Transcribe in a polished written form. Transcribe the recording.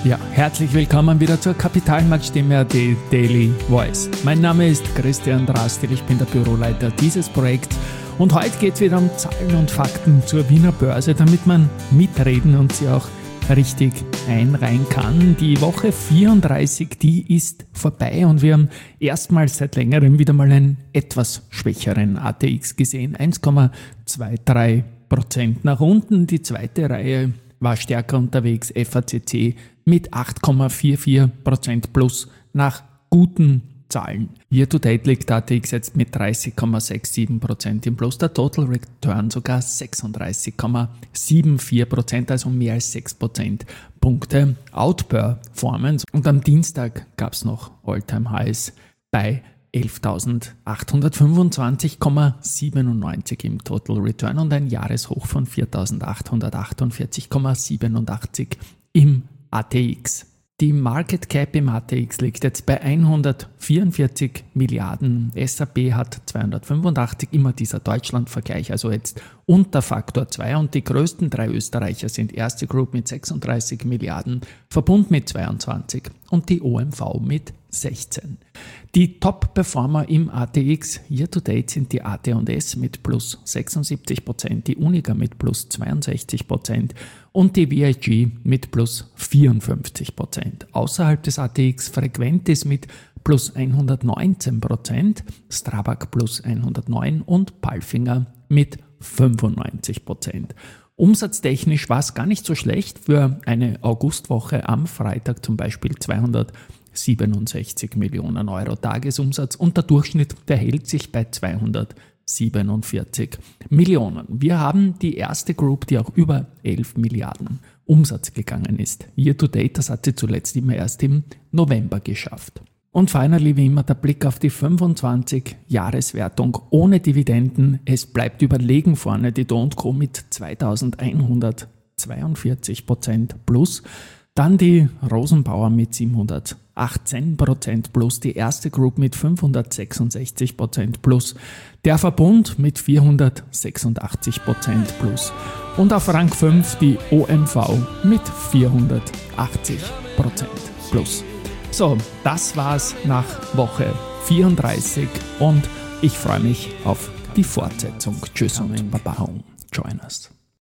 Ja, herzlich willkommen wieder zur Kapitalmarktstimme AT Daily Voice. Mein Name ist Christian Drastil, ich bin der Büroleiter dieses Projekts und heute geht es wieder um Zahlen und Fakten zur Wiener Börse, damit man mitreden und sie auch richtig einreihen kann. Die Woche 34, die ist vorbei und wir haben erstmals seit längerem wieder mal einen etwas schwächeren ATX gesehen, 1,23% nach unten. Die zweite Reihe war stärker unterwegs, FACC mit 8,44% plus nach guten Zahlen. Year to date liegt ATX jetzt mit 30,67% im Plus, der Total Return sogar 36,74%, also mehr als 6% Punkte Outperformance. Und am Dienstag gab es noch All-Time Highs bei 11.825,97 im Total Return und ein Jahreshoch von 4.848,87 im ATX. Die Market Cap im ATX liegt jetzt bei 144 Milliarden. SAP hat 285, immer dieser Deutschland-Vergleich, also jetzt unter Faktor 2. Und die größten drei Österreicher sind Erste Group mit 36 Milliarden, Verbund mit 22 und die OMV mit 16. Die Top-Performer im ATX year-to-date sind die AT&S mit plus 76%, die Uniqa mit plus 62% und die VIG mit plus 54%. Außerhalb des ATX Frequentis mit plus 119%, Strabag plus 109 und Palfinger mit 95%. Umsatztechnisch war es gar nicht so schlecht für eine Augustwoche, am Freitag zum Beispiel 267 Millionen Euro Tagesumsatz und der Durchschnitt, der hält sich bei 247 Millionen. Wir haben die erste Group, die auch über 11 Milliarden Umsatz gegangen ist. Year to date, das hat sie zuletzt immer erst im November geschafft. Und finally, wie immer, der Blick auf die 25-Jahreswertung ohne Dividenden. Es bleibt überlegen vorne die Do & Co mit 2142% plus. Dann die Rosenbauer mit 718% plus, die Erste Group mit 566% plus, der Verbund mit 486% plus und auf Rang 5 die OMV mit 480% plus. So, das war's nach Woche 34 und ich freue mich auf die Fortsetzung. Tschüss und Baba, join us.